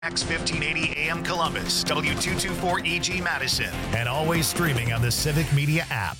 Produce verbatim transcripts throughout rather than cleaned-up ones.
X fifteen eighty A M Columbus, W two twenty-four E G Madison, and always streaming on the Civic Media app.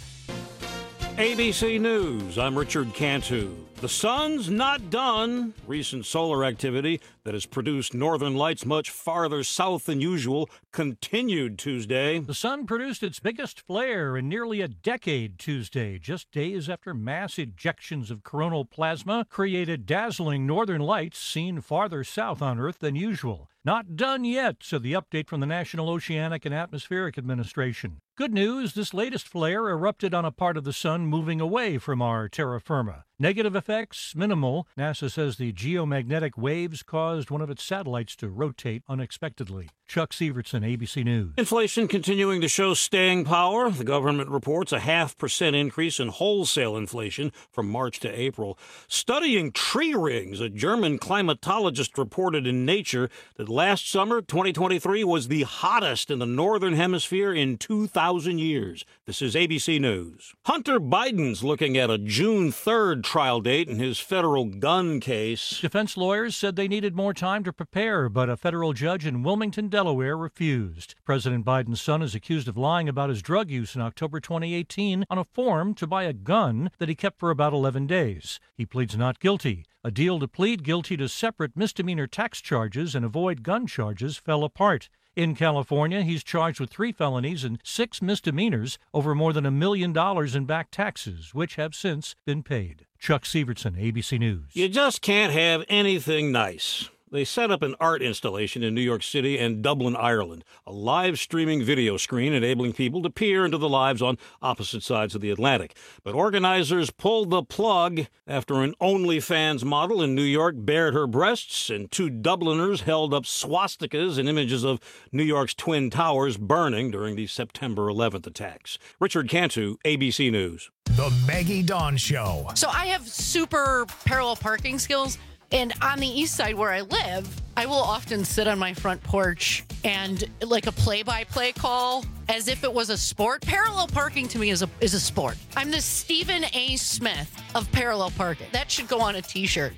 A B C News, I'm Richard Cantu. The sun's not done. Recent solar activity that has produced northern lights much farther south than usual continued Tuesday. The sun produced its biggest flare in nearly a decade Tuesday, just days after mass ejections of coronal plasma created dazzling northern lights seen farther south on Earth than usual. Not done yet, said the update from the National Oceanic and Atmospheric Administration. Good news, this latest flare erupted on a part of the sun moving away from our terra firma. Negative effects, minimal. NASA says the geomagnetic waves caused one of its satellites to rotate unexpectedly. Chuck Sievertson, A B C News. Inflation continuing to show staying power. The government reports a half percent increase in wholesale inflation from March to April. Studying tree rings, a German climatologist reported in Nature that last summer, twenty twenty-three, was the hottest in the northern hemisphere in two thousand years. This is A B C News. Hunter Biden's looking at a June third trial date in his federal gun case. Defense lawyers said they needed more time to prepare, but a federal judge in Wilmington, Delaware, refused. President Biden's son is accused of lying about his drug use in October twenty eighteen on a form to buy a gun that he kept for about eleven days. He pleads not guilty. A deal to plead guilty to separate misdemeanor tax charges and avoid gun charges fell apart. In California, he's charged with three felonies and six misdemeanors over more than a million dollars in back taxes, which have since been paid. Chuck Sievertson, A B C News. You just can't have anything nice. They set up an art installation in New York City and Dublin, Ireland, a live streaming video screen enabling people to peer into the lives on opposite sides of the Atlantic. But organizers pulled the plug after an OnlyFans model in New York bared her breasts and two Dubliners held up swastikas and images of New York's Twin Towers burning during the September eleventh attacks. Richard Cantu, A B C News. The Maggie Dawn Show. So I have super parallel parking skills. And on the east side where I live, I will often sit on my front porch and like a play-by-play call as if it was a sport. Parallel parking to me is a is a sport. I'm the Stephen A. Smith of parallel parking. That should go on a T-shirt.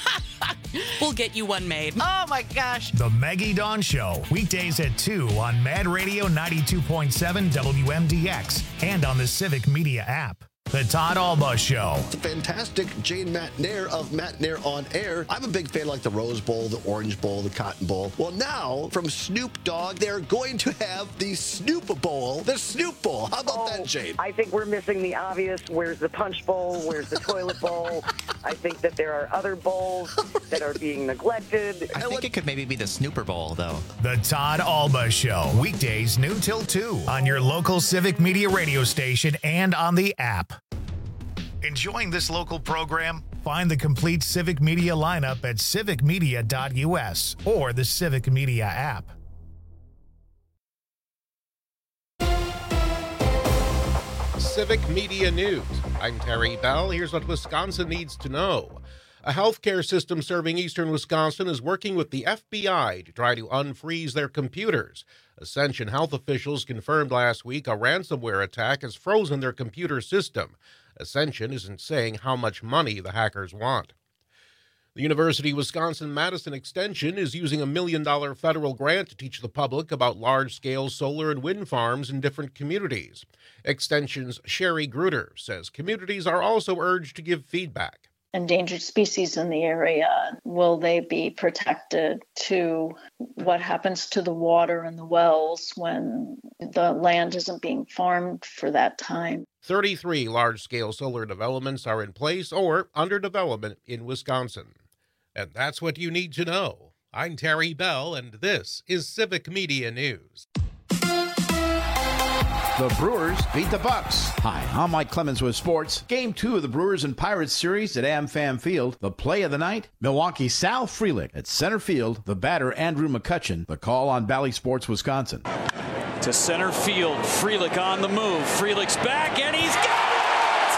We'll get you one made. Oh, my gosh. The Maggie Dawn Show, weekdays at two on Mad Radio ninety-two point seven W M D X and on the Civic Media app. The Todd Alba Show. The fantastic Jane McNair of McNair on Air. I'm a big fan like the Rose Bowl, the Orange Bowl, the Cotton Bowl. Well, now, from Snoop Dogg, they're going to have the Snoop Bowl, the Snoop Bowl. How about oh, that, Jane? I think we're missing the obvious. Where's the Punch Bowl? Where's the Toilet Bowl? I think that there are other bowls that are being neglected. I think it could maybe be the Snooper Bowl, though. The Todd Alba Show, weekdays noon till two on your local Civic Media radio station and on the app. Enjoying this local program? Find the complete Civic Media lineup at civic media dot U S or the Civic Media app. Civic Media News. I'm Terry Bell. Here's what Wisconsin needs to know. A healthcare system serving eastern Wisconsin is working with the F B I to try to unfreeze their computers. Ascension health officials confirmed last week a ransomware attack has frozen their computer system. Ascension isn't saying how much money the hackers want. The University of Wisconsin-Madison Extension is using a million-dollar federal grant to teach the public about large-scale solar and wind farms in different communities. Extension's Sherry Gruder says communities are also urged to give feedback. Endangered species in the area, will they be protected? To what happens to the water and the wells when the land isn't being farmed for that time? thirty-three large-scale solar developments are in place or under development in Wisconsin. And that's what you need to know. I'm Terry Bell, and this is Civic Media News. The Brewers beat the Bucks. Hi, I'm Mike Clemens with sports. Game two of the Brewers and Pirates series at AmFam Field. The play of the night, Milwaukee's Sal Frelick. At center field, the batter Andrew McCutchen. The call on Bally Sports, Wisconsin. To center field, Frelick on the move. Frelick's back, and he's got it!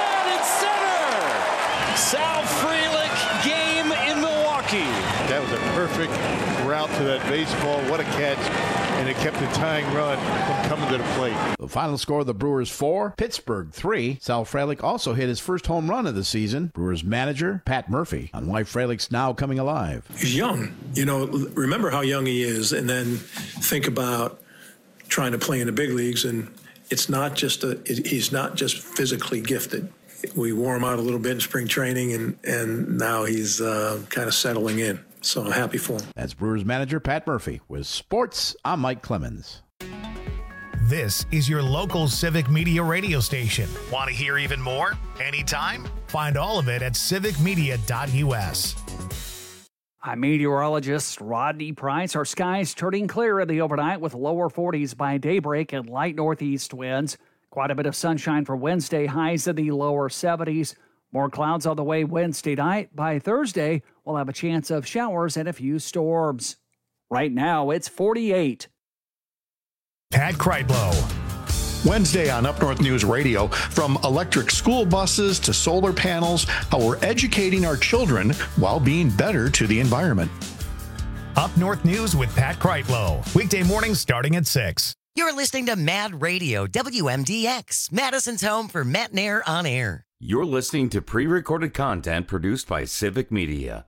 Oh, Superman in center! Sal Frelick, game in Milwaukee. That was a perfect route to that baseball. What a catch. And it kept the tying run from coming to the plate. The final score, the Brewers four, Pittsburgh three. Sal Frelick also hit his first home run of the season. Brewers manager Pat Murphy on why Frelick's now coming alive. He's young. You know, remember how young he is, and then think about trying to play in the big leagues. And it's not just a, it, he's not just physically gifted. We wore him out a little bit in spring training, and, and now he's uh, kind of settling in. So I'm happy for him. That's Brewers manager Pat Murphy. With sports, I'm Mike Clemens. This is your local Civic Media radio station. Want to hear even more? Anytime? Find all of it at civic media dot u s. I'm meteorologist Rodney Price. Our skies turning clear in the overnight with lower forties by daybreak and light northeast winds. Quite a bit of sunshine for Wednesday, highs in the lower seventies. More clouds on the way Wednesday night. By Thursday, we'll have a chance of showers and a few storms. Right now, it's forty-eight. Pat Kreitlow. Wednesday on Up North News Radio, from electric school buses to solar panels, how we're educating our children while being better to the environment. Up North News with Pat Kreitlow. Weekday mornings starting at six. You're listening to Mad Radio, W M D X, Madison's home for Matt Nair on air. You're listening to pre-recorded content produced by Civic Media.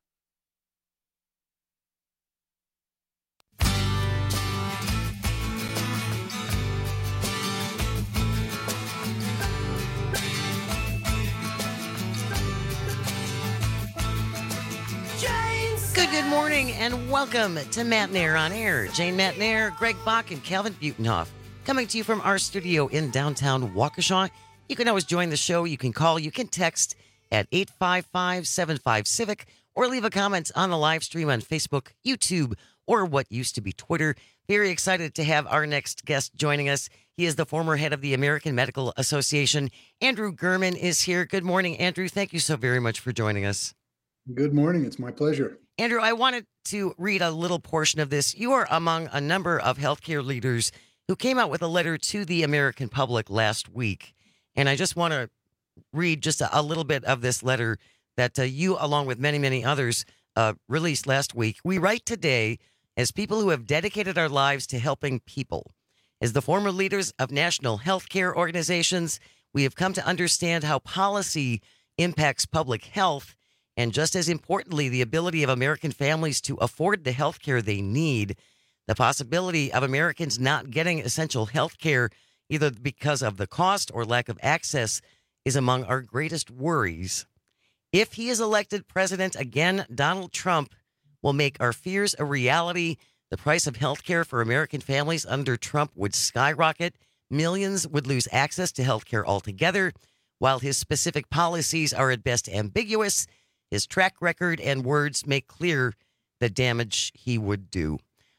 Good, good morning, and welcome to Matt Nair on air. Jane Matt Nair, Greg Bach, and Calvin Butenhoff coming to you from our studio in downtown Waukesha. You can always join the show. You can call. You can text at eight five five, seven five, CIVIC or leave a comment on the live stream on Facebook, YouTube, or what used to be Twitter. Very excited to have our next guest joining us. He is the former head of the American Medical Association. Andrew Gurman is here. Good morning, Andrew. Thank you so very much for joining us. Good morning. It's my pleasure. Andrew, I wanted to read a little portion of this. You are among a number of healthcare leaders who came out with a letter to the American public last week. And I just want to read just a, a little bit of this letter that uh, you, along with many, many others, uh, released last week. We write today as people who have dedicated our lives to helping people. As the former leaders of national healthcare organizations, we have come to understand how policy impacts public health, and just as importantly, the ability of American families to afford the health care they need. The possibility of Americans not getting essential health care, either because of the cost or lack of access, is among our greatest worries. If he is elected president again, Donald Trump will make our fears a reality. The price of health care for American families under Trump would skyrocket. Millions would lose access to health care altogether. While his specific policies are at best ambiguous, his track record and words make clear the damage he would do.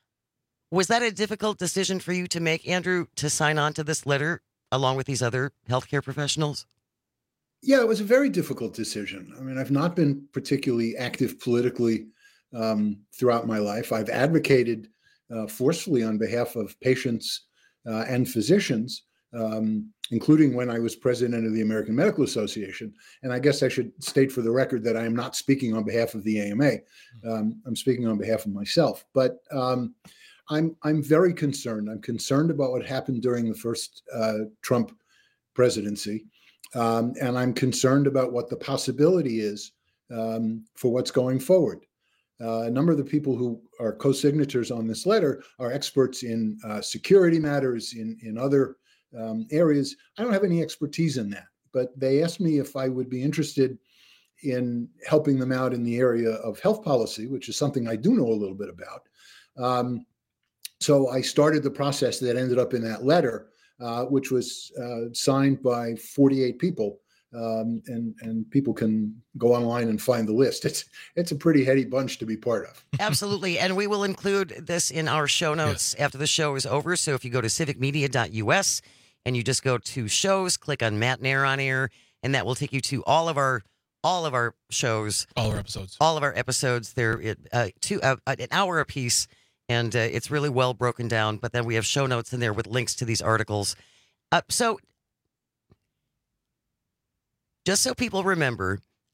Was that a difficult decision for you to make, Andrew, to sign on to this letter along with these other healthcare professionals? Yeah, it was a very difficult decision. I mean, I've not been particularly active politically um, throughout my life. I've advocated uh, forcefully on behalf of patients uh, and physicians, um, including when I was president of the American Medical Association. And I guess I should state for the record that I am not speaking on behalf of the A M A. Um, I'm speaking on behalf of myself. But um, I'm I'm very concerned. I'm concerned about what happened during the first uh, Trump presidency. Um, and I'm concerned about what the possibility is um, for what's going forward. Uh, a number of the people who are co-signatories on this letter are experts in uh, security matters, in, in other um, areas. I don't have any expertise in that, but they asked me if I would be interested in helping them out in the area of health policy, which is something I do know a little bit about. Um, so I started the process that ended up in that letter, Uh, which was uh, signed by forty-eight people, um, and and people can go online and find the list. It's it's a pretty heady bunch to be part of. Absolutely, and we will include this in our show notes yes. after the show is over. So if you go to civic media dot u s and you just go to shows, click on Matt Nair on air, and that will take you to all of our all of our shows, all our episodes, all of our episodes. They're uh, two uh, an hour apiece. And uh, it's really well broken down. But then we have show notes in there with links to these articles. Uh, so just so people remember,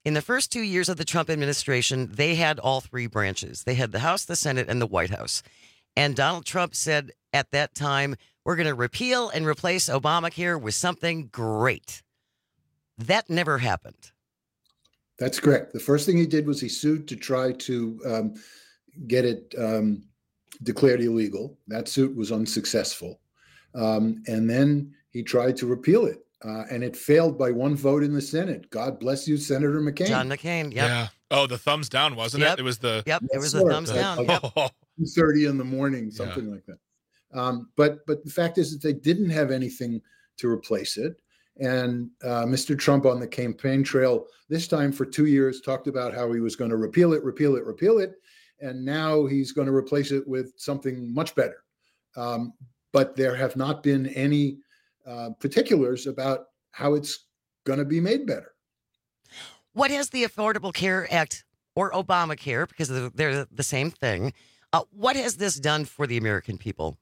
In the first two years of the Trump administration, they had all three branches. They had the House, the Senate, and the White House. And Donald Trump said at that time, we're going to repeal and replace Obamacare with something great. That never happened. That's correct. The first thing he did was he sued to try to um, get it um, declared illegal. That suit was unsuccessful. Um, and then he tried to repeal it. Uh, and it failed by one vote in the Senate. God bless you, Senator McCain. John McCain, yep. Yeah. Oh, the thumbs down, wasn't Yep. it? It was the. Yep, it Yes, was sir. the thumbs down. Like Yep. two thirty in the morning, something Yeah. like that. Um, but but the fact is that they didn't have anything to replace it. And uh, Mister Trump on the campaign trail this time for two years talked about how he was going to repeal it, repeal it, repeal it. And now he's going to replace it with something much better. Um, but there have not been any uh, particulars about how it's going to be made better. What has the Affordable Care Act or Obamacare, because they're the same thing, uh, what has this done for the American people?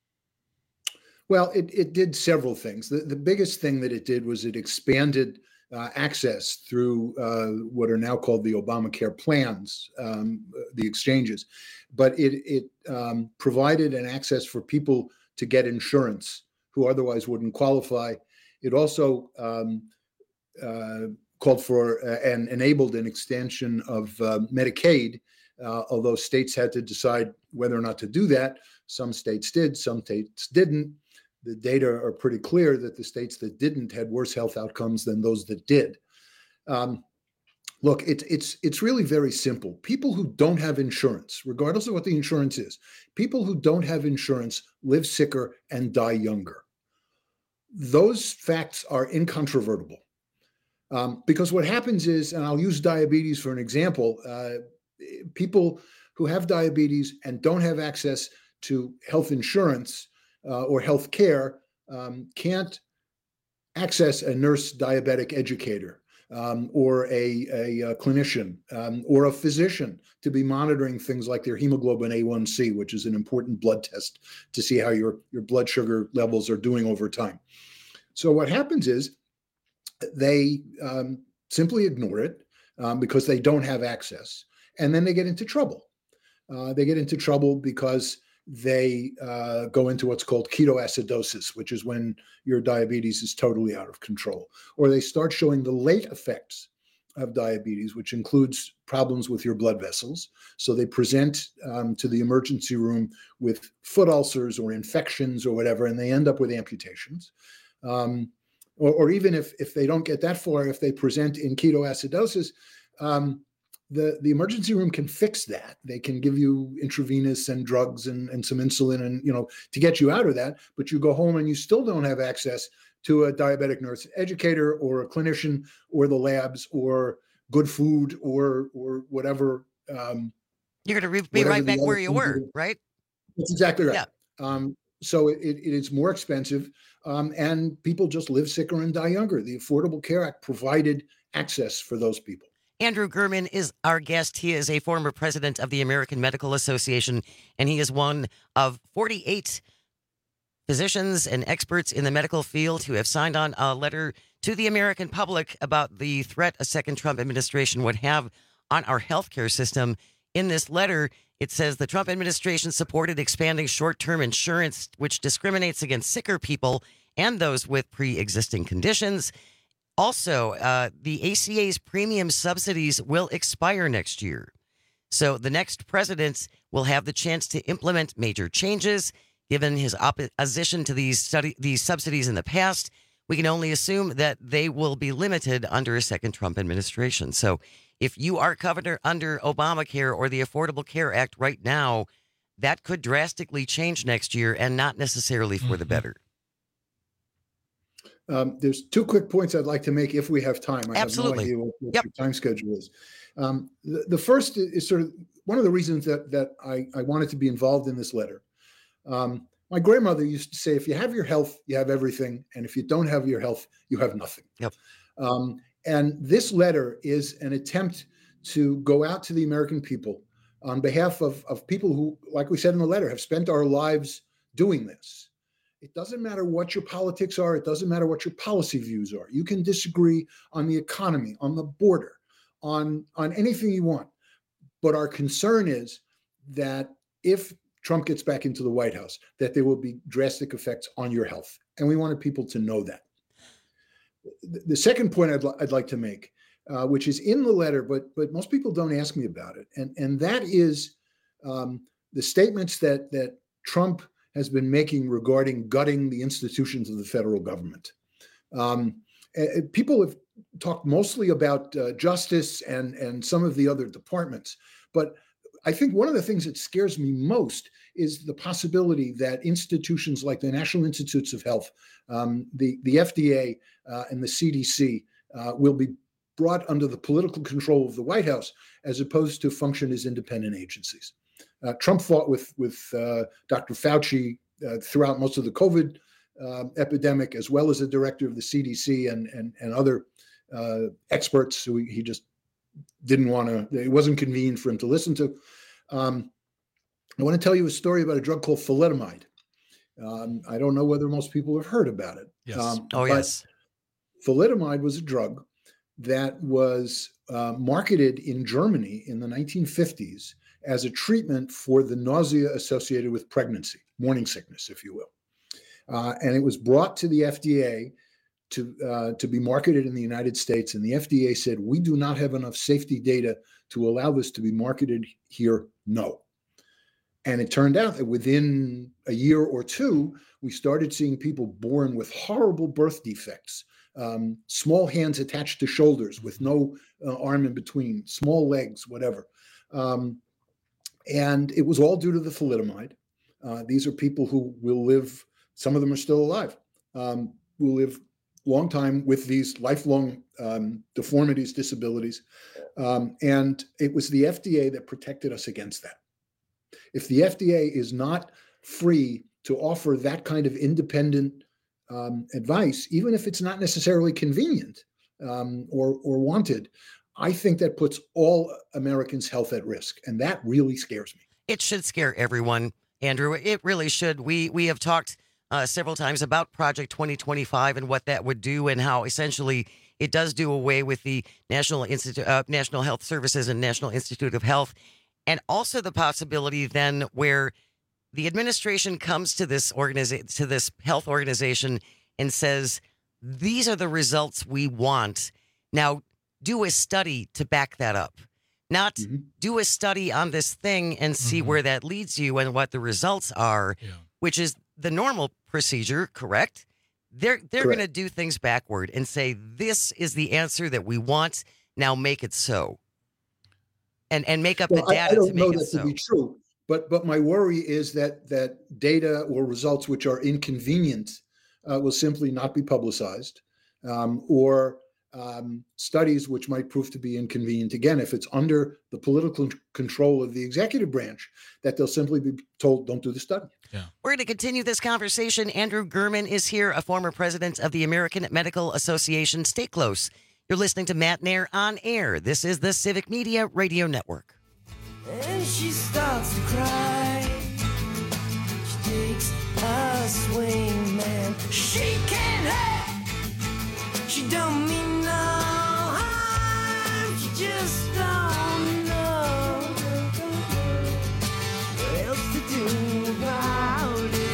Well, it, it did several things. The, the biggest thing that it did was it expanded uh, access through uh, what are now called the Obamacare plans, um, the exchanges. But it, it um, provided an access for people to get insurance who otherwise wouldn't qualify. It also um, uh, called for uh, and enabled an extension of uh, Medicaid, uh, although states had to decide whether or not to do that. Some states did, some states didn't. The data are pretty clear that the states that didn't had worse health outcomes than those that did. Um, look, it's it's it's really very simple. People who don't have insurance, regardless of what the insurance is, people who don't have insurance live sicker and die younger. Those facts are incontrovertible. Um, because what happens is, and I'll use diabetes for an example, uh, people who have diabetes and don't have access to health insurance Uh, or health care um, can't access a nurse diabetic educator um, or a, a, a clinician um, or a physician to be monitoring things like their hemoglobin A one C, which is an important blood test to see how your, your blood sugar levels are doing over time. So what happens is they um, simply ignore it um, because they don't have access. And then they get into trouble. Uh, they get into trouble because they uh, go into what's called ketoacidosis, which is when your diabetes is totally out of control. Or they start showing the late effects of diabetes, which includes problems with your blood vessels. So they present um, to the emergency room with foot ulcers or infections or whatever, and they end up with amputations. Um, or, or even if, if they don't get that far, if they present in ketoacidosis, um, The, the emergency room can fix that. They can give you intravenous and drugs and, and some insulin and, you know, to get you out of that. But you go home and you still don't have access to a diabetic nurse educator or a clinician or the labs or good food or or whatever. Um, You're going to be right back where you were, do. right? That's exactly right. Yeah. Um, so it, it is more expensive um, and people just live sicker and die younger. The Affordable Care Act provided access for those people. Andrew Gurman is our guest. He is a former president of the American Medical Association, and he is one of forty-eight physicians and experts in the medical field who have signed on a letter to the American public about the threat a second Trump administration would have on our healthcare system. In this letter, it says the Trump administration supported expanding short-term insurance, which discriminates against sicker people and those with pre-existing conditions. Also, uh, the A C A's premium subsidies will expire next year. So the next president will have the chance to implement major changes. Given his opposition to these study, these subsidies in the past, we can only assume that they will be limited under a second Trump administration. So if you are covered under Obamacare or the Affordable Care Act right now, that could drastically change next year and not necessarily for the better. Um, there's two quick points I'd like to make if we have time. I Absolutely. have no idea what, what Yep. your time schedule is. Um, the, the first is sort of one of the reasons that that I, I wanted to be involved in this letter. Um, my grandmother used to say, if you have your health, you have everything. And if you don't have your health, you have nothing. Yep. Um, and this letter is an attempt to go out to the American people on behalf of, of people who, like we said in the letter, have spent our lives doing this. It doesn't matter what your politics are. It doesn't matter what your policy views are. You can disagree on the economy, on the border, on, on anything you want. But our concern is that if Trump gets back into the White House, that there will be drastic effects on your health. And we wanted people to know that. The second point I'd, I'd like to make, uh, which is in the letter, but but most people don't ask me about it, and and that is um, the statements that that Trump has been making regarding gutting the institutions of the federal government. Um, people have talked mostly about uh, justice and and some of the other departments, but I think one of the things that scares me most is the possibility that institutions like the National Institutes of Health, um, the, the F D A, uh, and the C D C uh, will be brought under the political control of the White House as opposed to function as independent agencies. Uh, Trump fought with, with uh, Doctor Fauci uh, throughout most of the COVID uh, epidemic, as well as the director of the C D C and, and, and other uh, experts who he, he just didn't want to, it wasn't convenient for him to listen to. Um, I want to tell you a story about a drug called thalidomide. Um, I don't know whether most people have heard about it. Yes. Um, oh, yes. Thalidomide was a drug that was uh, marketed in Germany in the nineteen fifties as a treatment for the nausea associated with pregnancy, morning sickness, if you will. Uh, and it was brought to the F D A to uh, to be marketed in the United States. And the F D A said, we do not have enough safety data to allow this to be marketed here. No. And it turned out that within a year or two, we started seeing people born with horrible birth defects, um, small hands attached to shoulders with no uh, arm in between, small legs, whatever. Um, and it was all due to the thalidomide. Uh, these are people who will live, some of them are still alive, um, will live long time with these lifelong um, deformities, disabilities. Um, and it was the F D A that protected us against that. If the F D A is not free to offer that kind of independent um, advice, even if it's not necessarily convenient um, or, or wanted, I think that puts all Americans' health at risk. And that really scares me. It should scare everyone, Andrew. It really should. We we have talked uh, several times about Project twenty twenty-five and what that would do and how essentially it does do away with the National Institute, uh, National Health Services and National Institute of Health. And also the possibility then where the administration comes to this organiza- to this health organization and says, these are the results we want. Now, do a study to back that up. Not mm-hmm. do a study on this thing and see mm-hmm. where that leads you and what the results are, yeah. which is the normal procedure, correct? They're they're going to do things backward and say, this is the answer that we want. Now make it so. And and make up well, the data I, I don't to make know it that so. to be true, but but my worry is that that data or results which are inconvenient uh, will simply not be publicized, um, or um, studies which might prove to be inconvenient again if it's under the political control of the executive branch, that they'll simply be told, don't do the study. Yeah. We're going to continue this conversation. Andrew Gurman is here, a former president of the American Medical Association. Stay close. You're listening to Matt Nair on Air. This is the Civic Media Radio Network. And she starts to cry. She takes a swing, man. She can't help. She don't mean no harm. She just don't know what else to do about it.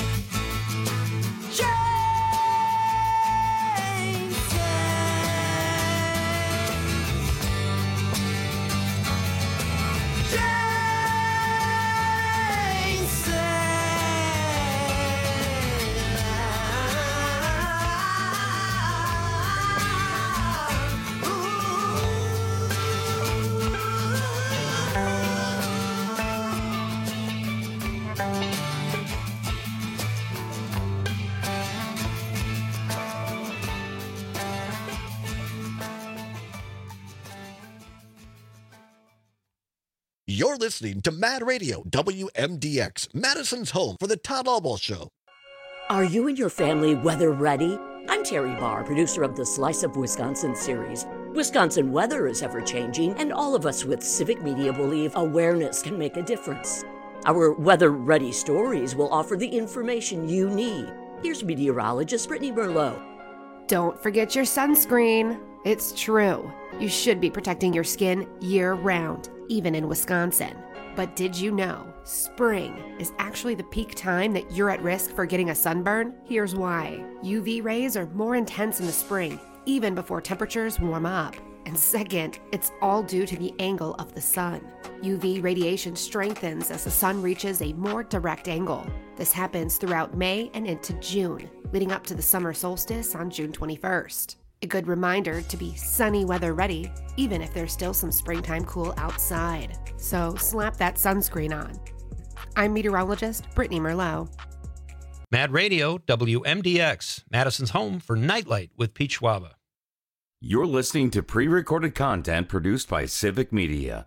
You're listening to Mad Radio, W M D X, Madison's home for the Todd Albaugh Show. Are you and your family weather ready? I'm Terry Barr, producer of the Slice of Wisconsin series. Wisconsin weather is ever-changing, and all of us with Civic Media believe awareness can make a difference. Our weather-ready stories will offer the information you need. Here's meteorologist Brittany Merlot. Don't forget your sunscreen. It's true. You should be protecting your skin year-round, even in Wisconsin. But did you know spring is actually the peak time that you're at risk for getting a sunburn? Here's why. U V rays are more intense in the spring, even before temperatures warm up. And second, it's all due to the angle of the sun. U V radiation strengthens as the sun reaches a more direct angle. This happens throughout May and into June, leading up to the summer solstice on June twenty-first. A good reminder to be sunny weather ready, even if there's still some springtime cool outside. So slap that sunscreen on. I'm meteorologist Brittany Merlot. Mad Radio, W M D X, Madison's home for Nightlight with Pete Schwaba. You're listening to pre-recorded content produced by Civic Media.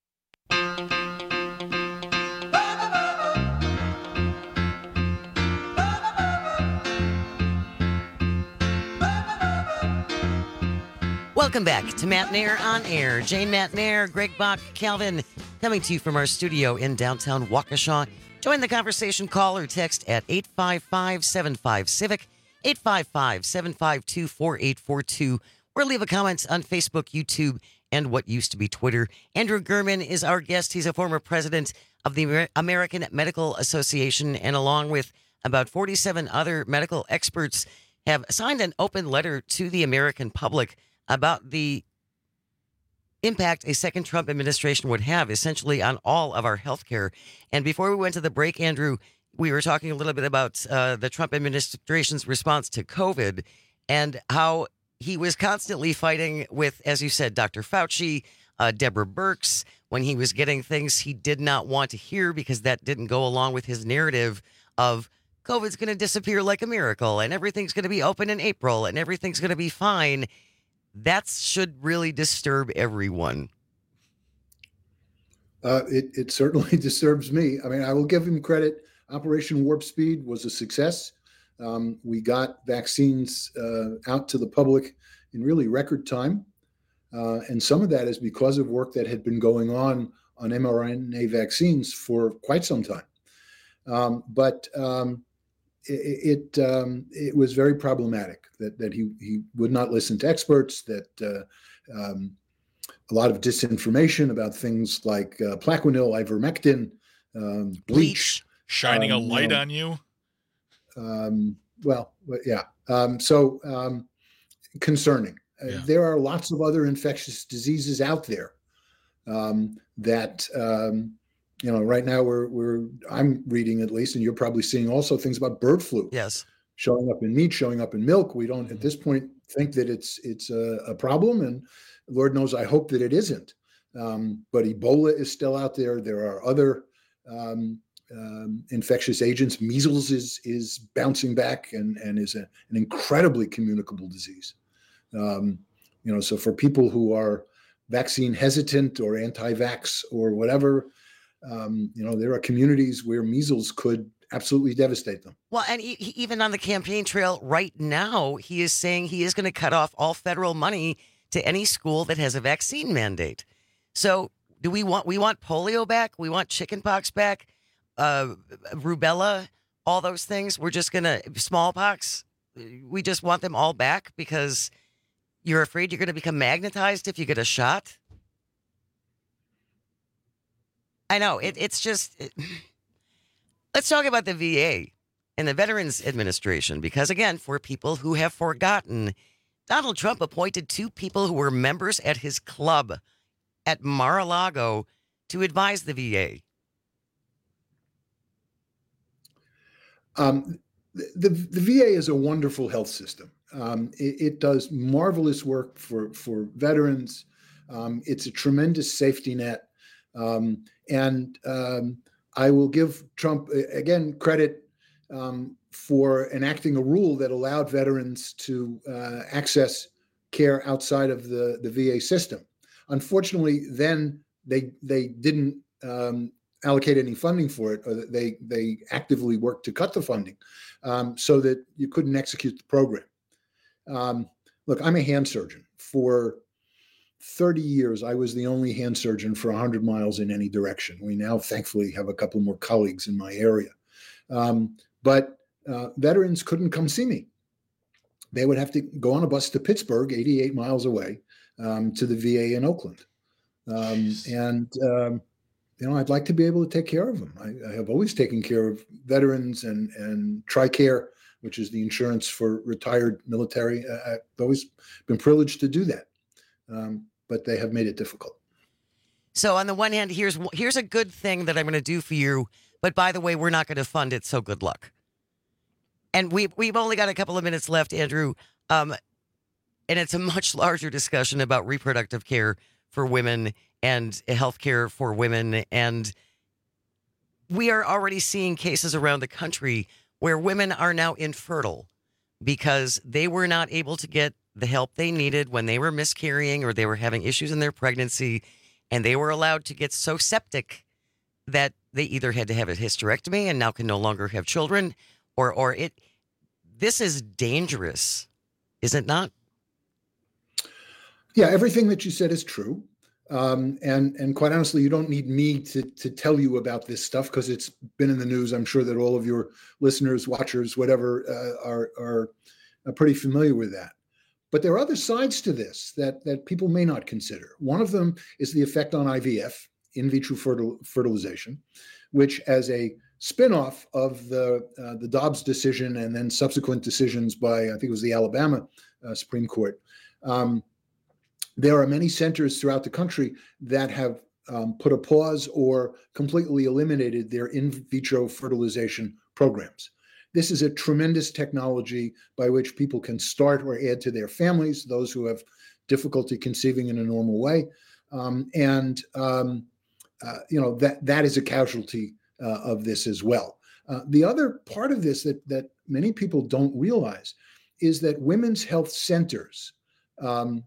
Welcome back to Matt Nair on Air. Jane Matt Nair, Greg Bach, Calvin, coming to you from our studio in downtown Waukesha. Join the conversation, call or text at eight five five, seven five, CIVIC, eight five five, seven five two, four eight four two, or leave a comment on Facebook, YouTube, and what used to be Twitter. Andrew Gurman is our guest. He's a former president of the Amer- American Medical Association, and along with about forty-seven other medical experts, have signed an open letter to the American public about the impact a second Trump administration would have essentially on all of our health care. And before we went to the break, Andrew, we were talking a little bit about uh, the Trump administration's response to COVID and how he was constantly fighting with, as you said, Doctor Fauci, uh, Deborah Birx, when he was getting things he did not want to hear because that didn't go along with his narrative of COVID's going to disappear like a miracle and everything's going to be open in April and everything's going to be fine. That should really disturb everyone. Uh, it, it certainly disturbs me. I mean, I will give him credit. Operation Warp Speed was a success. Um, we got vaccines uh, out to the public in really record time. Uh, and some of that is because of work that had been going on on mRNA vaccines for quite some time. Um, but um, it it, um, it was very problematic that that he he would not listen to experts, that uh, um, a lot of disinformation about things like uh, Plaquenil, ivermectin, um, bleach, bleach, shining um, a light you know, on you. Um, well, yeah. Um, so um, concerning. Yeah. Uh, there are lots of other infectious diseases out there um, that. Um, You know, right now we're we're I'm reading at least, and you're probably seeing also things about bird flu. Yes, showing up in meat, showing up in milk. We don't at this point think that it's it's a, a problem, and Lord knows I hope that it isn't. Um, but Ebola is still out there. There are other um, um, infectious agents. Measles is is bouncing back and and is a, an incredibly communicable disease. Um, you know, so for people who are vaccine hesitant or anti-vax or whatever. Um, you know, there are communities where measles could absolutely devastate them. Well, and he, he, even on the campaign trail right now, he is saying he is going to cut off all federal money to any school that has a vaccine mandate. So do we want, we want polio back? We want chickenpox back, uh, rubella, all those things. We're just going to, smallpox, we just want them all back because you're afraid you're going to become magnetized if you get a shot? I know it, it's just, it, let's talk about the V A and the Veterans Administration, because again, for people who have forgotten, Donald Trump appointed two people who were members at his club at Mar-a-Lago to advise the V A. Um, the, the V A is a wonderful health system. Um, it, it does marvelous work for, for veterans. Um, it's a tremendous safety net. Um, and um, I will give Trump, again, credit um, for enacting a rule that allowed veterans to uh, access care outside of the, the V A system. Unfortunately, then they they didn't um, allocate any funding for it, or they, they actively worked to cut the funding um, so that you couldn't execute the program. Um, look, I'm a hand surgeon. For thirty years, I was the only hand surgeon for one hundred miles in any direction. We now, thankfully, have a couple more colleagues in my area. Um, but uh, veterans couldn't come see me they would have to go on a bus to Pittsburgh, eighty-eight miles away, um, to the V A in Oakland. Um, and, um, you know, I'd like to be able to take care of them. I, I have always taken care of veterans and, and TRICARE, which is the insurance for retired military. Uh, I've always been privileged to do that. Um, but they have made it difficult. So on the one hand, here's here's a good thing that I'm going to do for you. But by the way, we're not going to fund it, so good luck. And we, we've only got a couple of minutes left, Andrew. Um, and it's a much larger discussion about reproductive care for women and health care for women. And we are already seeing cases around the country where women are now infertile because they were not able to get the help they needed when they were miscarrying or they were having issues in their pregnancy. And they were allowed to get so septic that they either had to have a hysterectomy and now can no longer have children, or or it. This is dangerous, is it not? Yeah, everything that you said is true. Um, and and quite honestly, you don't need me to to tell you about this stuff because it's been in the news. I'm sure that all of your listeners, watchers, whatever, uh, are, are are pretty familiar with that. But there are other sides to this that that people may not consider. One of them is the effect on I V F, in vitro fertil- fertilization, which as a spinoff of the uh, the Dobbs decision and then subsequent decisions by, I think it was the Alabama uh, Supreme Court. Um, there are many centers throughout the country that have um, put a pause or completely eliminated their in vitro fertilization programs. This is a tremendous technology by which people can start or add to their families, those who have difficulty conceiving in a normal way. Um, and, um, uh, you know, that that is a casualty uh, of this as well. Uh, the other part of this that, that many people don't realize is that women's health centers um,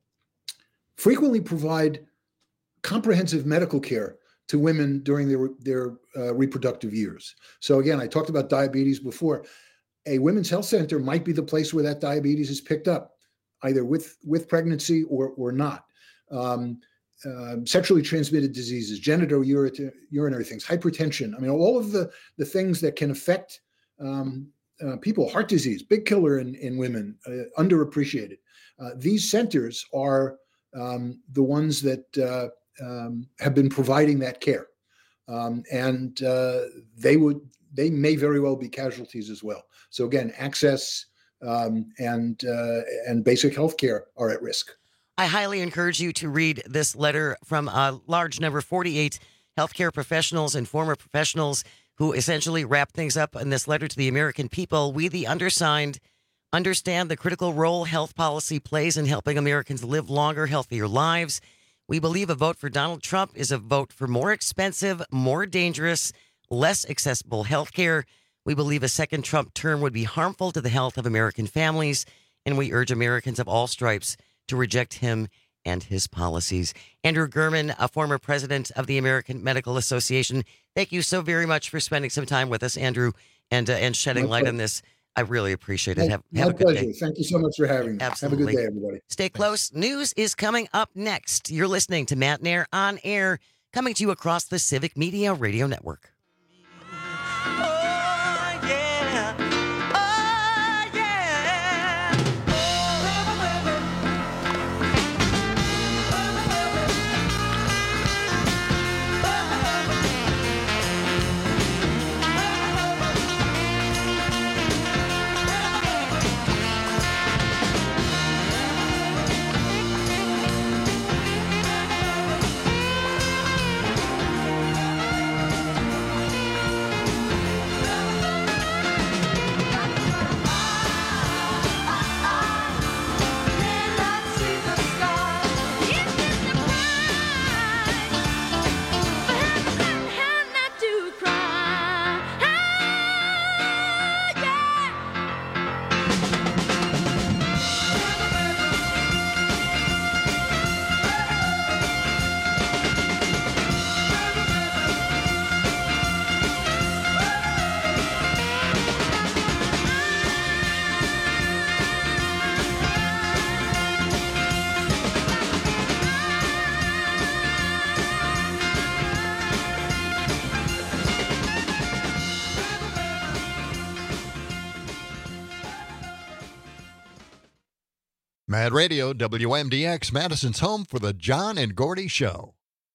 frequently provide comprehensive medical care to women during their, their uh, reproductive years. So again, I talked about diabetes before. A women's health center might be the place where that diabetes is picked up, either with, with pregnancy or, or not. Um, uh, sexually transmitted diseases, genitourinary things, hypertension. I mean, all of the, the things that can affect um, uh, people, heart disease, big killer in, in women, uh, underappreciated. Uh, these centers are um, the ones that uh, Um, have been providing that care, um, and uh, they would they may very well be casualties as well. So again, access um, and uh, and basic health care are at risk. I highly encourage you to read this letter from a large number, forty-eight healthcare professionals and former professionals who essentially wrap things up in this letter to the American people. We, the undersigned, understand the critical role health policy plays in helping Americans live longer, healthier lives. We believe a vote for Donald Trump is a vote for more expensive, more dangerous, less accessible health care. We believe a second Trump term would be harmful to the health of American families, and we urge Americans of all stripes to reject him and his policies. Andrew Gurman, a former president of the American Medical Association, thank you so very much for spending some time with us, Andrew, and uh, and shedding My light pleasure. on this. I really appreciate it. Have, My have a good pleasure. day. Thank you so much for having me. Absolutely. Have a good day, everybody. Stay close. News is coming up next. You're listening to Matt Nair on Air, coming to you across the Civic Media Radio Network. Mad Radio, W M D X, Madison's home for the John and Gordy Show.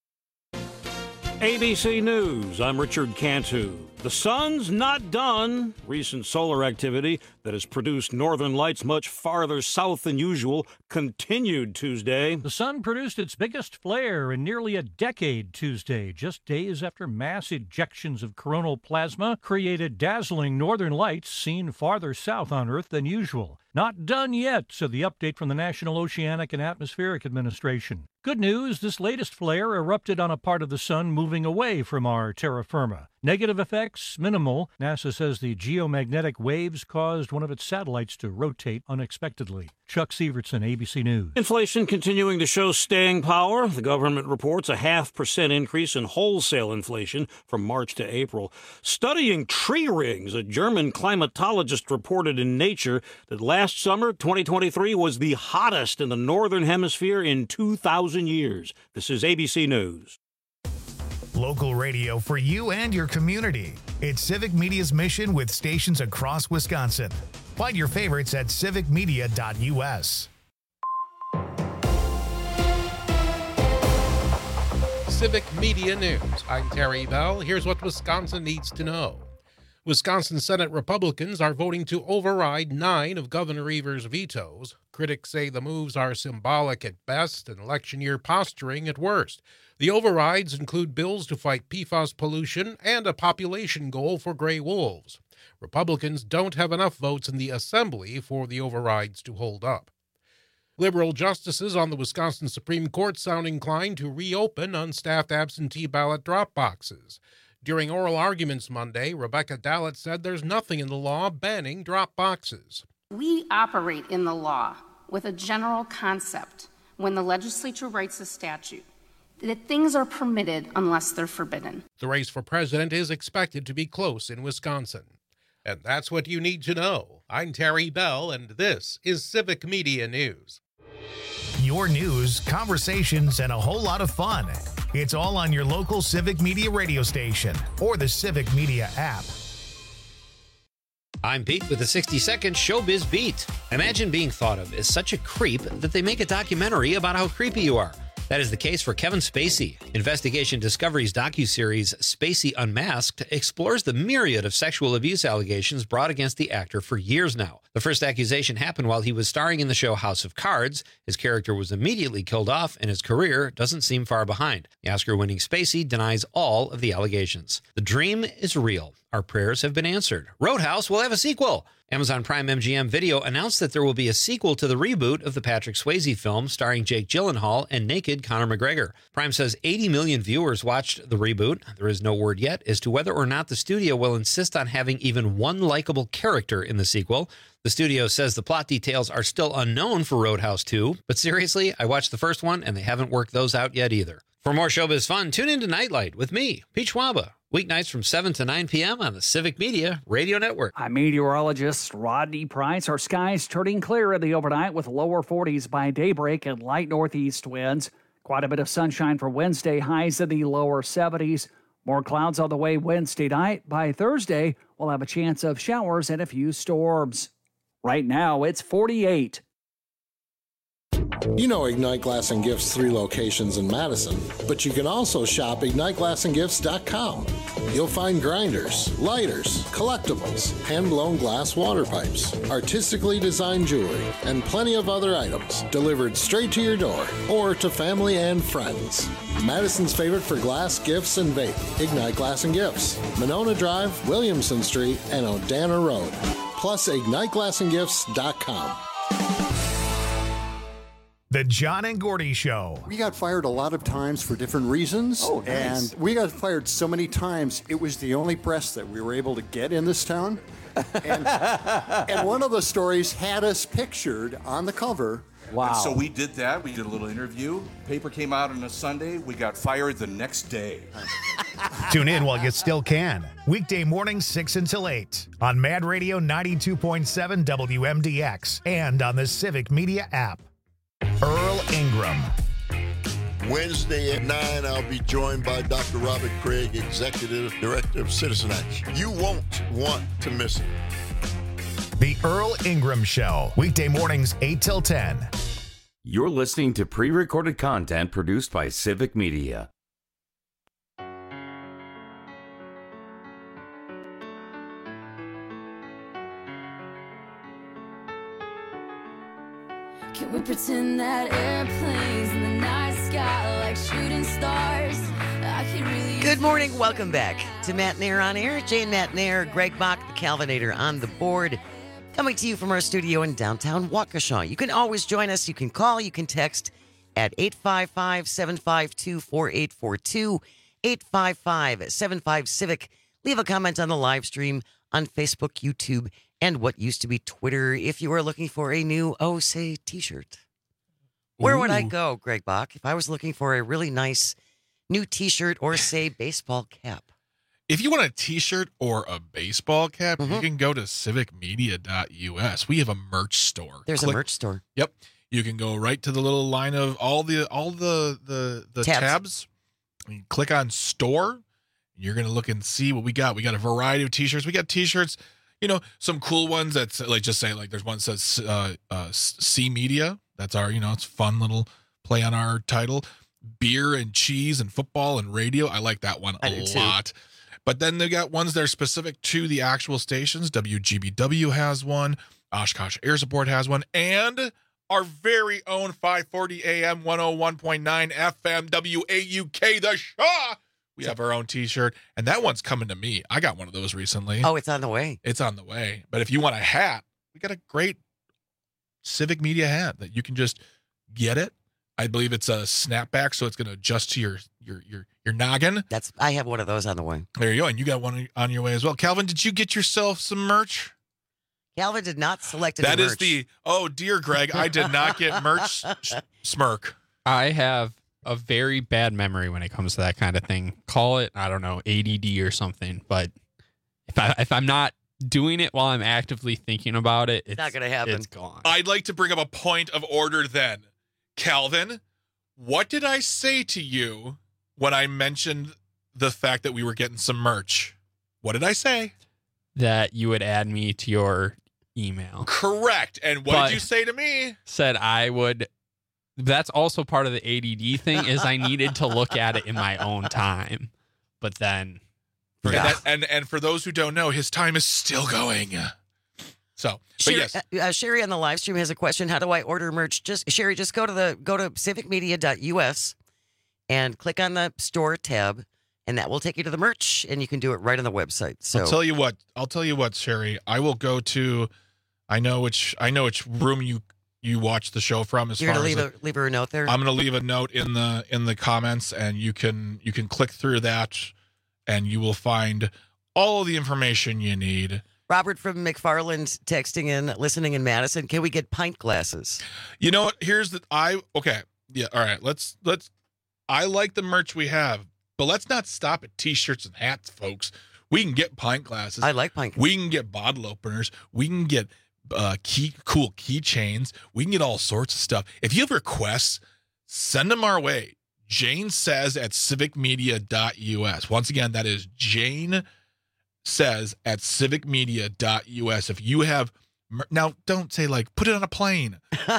A B C News, I'm Richard Cantu. The sun's not done. Recent solar activity that has produced northern lights much farther south than usual continued Tuesday. The sun produced its biggest flare in nearly a decade Tuesday, just days after mass ejections of coronal plasma created dazzling northern lights seen farther south on Earth than usual. Not done yet, said the update from the National Oceanic and Atmospheric Administration. Good news, this latest flare erupted on a part of the sun moving away from our terra firma. Negative effects, minimal. NASA says the geomagnetic waves caused one of its satellites to rotate unexpectedly. Chuck Sievertson, A B C News. Inflation continuing to show staying power. The government reports a half percent increase in wholesale inflation from March to April. Studying tree rings, a German climatologist reported in Nature that last summer, twenty twenty-three, was the hottest in the Northern Hemisphere in two thousand years. This is A B C News. Local radio for you and your community. It's Civic Media's mission with stations across Wisconsin. Find your favorites at civic media dot U S. Civic Media News. I'm Terry Bell. Here's what Wisconsin needs to know. Wisconsin Senate Republicans are voting to override nine of Governor Evers' vetoes. Critics say the moves are symbolic at best and election year posturing at worst. The overrides include bills to fight P FAS pollution and a population goal for gray wolves. Republicans don't have enough votes in the Assembly for the overrides to hold up. Liberal justices on the Wisconsin Supreme Court sound inclined to reopen unstaffed absentee ballot drop boxes. During oral arguments Monday, Rebecca Dallett said there's nothing in the law banning drop boxes. We operate in the law with a general concept when the legislature writes a statute that things are permitted unless they're forbidden. The race for president is expected to be close in Wisconsin. And that's what you need to know. I'm Terry Bell, and this is Civic Media News. Your news, conversations, and a whole lot of fun. It's all on your local Civic Media radio station or the Civic Media app. I'm Pete with the sixty second Showbiz Beat. Imagine being thought of as such a creep that they make a documentary about how creepy you are. That is the case for Kevin Spacey. Investigation Discovery's docuseries Spacey Unmasked explores the myriad of sexual abuse allegations brought against the actor for years now. The first accusation happened while he was starring in the show House of Cards. His character was immediately killed off, and his career doesn't seem far behind. The Oscar-winning Spacey denies all of the allegations. The dream is real. Our prayers have been answered. Roadhouse will have a sequel. Amazon Prime M G M Video announced that there will be a sequel to the reboot of the Patrick Swayze film starring Jake Gyllenhaal and naked Conor McGregor. Prime says eighty million viewers watched the reboot. There is no word yet as to whether or not the studio will insist on having even one likable character in the sequel. The studio says the plot details are still unknown for Roadhouse two, but seriously, I watched the first one and they haven't worked those out yet either. For more showbiz fun, tune into Nightlight with me, Pete Schwaba. Weeknights from seven to nine p.m. on the Civic Media Radio Network. I'm meteorologist Rodney Price. Our skies turning clear in the overnight with lower forties by daybreak and light northeast winds. Quite a bit of sunshine for Wednesday, highs in the lower seventies. More clouds on the way Wednesday night. By Thursday, we'll have a chance of showers and a few storms. Right now, it's forty-eight. You know Ignite Glass and Gifts' three locations in Madison, but you can also shop ignite glass and gifts dot com. You'll find grinders, lighters, collectibles, hand-blown glass water pipes, artistically designed jewelry, and plenty of other items delivered straight to your door or to family and friends. Madison's favorite for glass, gifts, and vape, Ignite Glass and Gifts, Monona Drive, Williamson Street, and Odana Road. Plus ignite glass and gifts dot com. The John and Gordy Show. We got fired a lot of times for different reasons. Oh, nice. And we got fired so many times, it was the only press that we were able to get in this town. And, and one of the stories had us pictured on the cover. Wow. And so we did that. We did a little interview. Paper came out on a Sunday. We got fired the next day. Tune in while you still can. Weekday mornings, six until eight. On Mad Radio ninety-two point seven W M D X and on the Civic Media app. Earl Ingram. Wednesday at nine, I'll be joined by Doctor Robert Craig, Executive Director of Citizen Action. You won't want to miss it. The Earl Ingram Show. Weekday mornings, eight till ten. You're listening to pre-recorded content produced by Civic Media. Can we pretend that airplanes in the night sky like shooting stars? I could really Good morning. Welcome back to Matt Nair on Air. Jane Matt Nair, Greg Bach, the Calvinator on the board. Coming to you from our studio in downtown Waukesha. You can always join us. You can call. You can text at eight five five, seven five two, four eight four two, eight five five, seven five, Civic. Leave a comment on the live stream on Facebook, YouTube, and what used to be Twitter if you are looking for a new Oh Say t-shirt. Where would I Ooh. go, Greg Bach, if I was looking for a really nice new t-shirt or, say, baseball cap? If you want a t-shirt or a baseball cap, Mm-hmm. you can go to civic media dot U S. We have a merch store. There's Click- a merch store. Yep. You can go right to the little line of all the all the the, the Tabs. tabs. You click on store. And you're going to look and see what we got. We got a variety of t-shirts. We got t-shirts, you know, some cool ones that's like, just say like there's one that says uh, uh, C Media. That's our, you know, it's fun little play on our title. Beer and cheese and football and radio. I like that one I a do too. lot. But then they got ones that are specific to the actual stations. W G B W has one. Oshkosh Air Support has one. And our very own five forty A M one oh one point nine F M W A U K, The Shaw. We have our own t-shirt. And that one's coming to me. I got one of those recently. Oh, it's on the way. It's on the way. But if you want a hat, we got a great Civic Media hat that you can just get it. I believe it's a snapback, so it's going to adjust to your your your your noggin. That's I have one of those on the way. There you go, and you got one on your way as well. Calvin, did you get yourself some merch? Calvin did not select any That is merch. the oh dear Greg, I did not get merch. s- Smirk. I have a very bad memory when it comes to that kind of thing. Call it, I don't know, A D D or something. But if I if I'm not doing it while I'm actively thinking about it, it's not gonna happen. It's gone. I'd like to bring up a point of order then. Calvin, what did I say to you when I mentioned the fact that we were getting some merch? What did I say? That you would add me to your email. Correct. And what But- did you say to me? Said I would. That's also part of the A D D thing. Is I needed to look at it in my own time, but then. And, Yeah. that, and and for those who don't know, his time is still going. So, but Sherry, yes, uh, uh, Sherry on the live stream has a question. How do I order merch? Just Sherry, just go to the go to civic media dot U S and click on the store tab, and that will take you to the merch, and you can do it right on the website. So I'll tell you what. I'll tell you what, Sherry. I will go to. I know which. I know which room you you watch the show from. As you're far gonna as leave the- a leave her a note there. I'm going to leave a note in the in the comments, and you can you can click through that, and you will find all of the information you need. Robert from McFarland texting in, listening in Madison. Can we get pint glasses? You know what? Here's the I okay. Yeah, all right. Let's let's I like the merch we have, but let's not stop at t-shirts and hats, folks. We can get pint glasses. I like pint. We can get bottle openers. We can get uh key cool keychains. We can get all sorts of stuff. If you have requests, send them our way. Jane says at civic media dot U S. Once again, that is Jane says at civic media dot U S. If you have mer- now, don't say like put it on a plane.